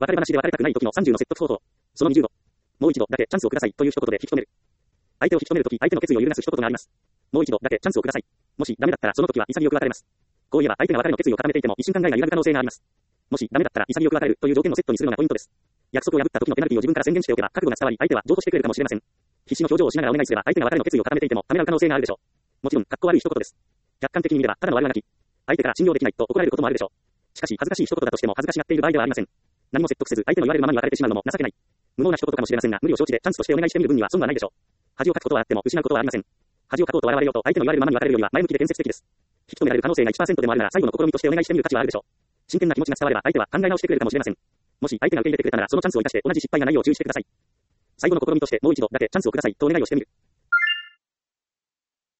別れ話で別れたくない時の30の説得方法。その25。もう一度だけチャンスをくださいという一言で引き止める。相手を引き止めるとき、相手の決意を揺るがす一言があります。もう一度だけチャンスをください。もしダメだったらその時は潔く別れます。こう言えば相手が別れの決意を固めていても一瞬考えが揺らぐ可能性があります。もしダメだったら潔く別れるという条件をセットにするのがポイントです。約束を破った時のペナルティを自分から宣言しておけば覚悟が伝わり、相手は譲渡してくれるかもしれません。必死の表情をしながらお願いすれば相手が別れの決意を固めていてもためらう可能性があるでしょう。もちろん格好悪い一言です。客観的に見ればただの悪あがき。相手から信用できないと怒られることもあるでしょう。しかし恥ずかしい一言だとしても恥ずかしがっている場合ではありません。何も説得せず相手の言われるままに別れてしまうのも情けない。無謀な一言かもしれませんが無理を承知でチャンスとしてお願いしてみる分には損はないでしょう。恥をかくことはあっても失うことはありません。恥をかこうと笑われようと相手の言われるままに別れるよりは前向きで建設的です。引き止められる可能性が 1% でもあるなら最後の試みとしてお願いしてみる価値はあるでしょう。真剣な気持ちが伝われば相手は考え直してくれるかもしれません。もし相手が受け入れてくれたならそのチャンスを生かして同じ失敗がないよう注意してください。最後の試みとしてもう一度だけチャンスをくださいとお願いをしてみる。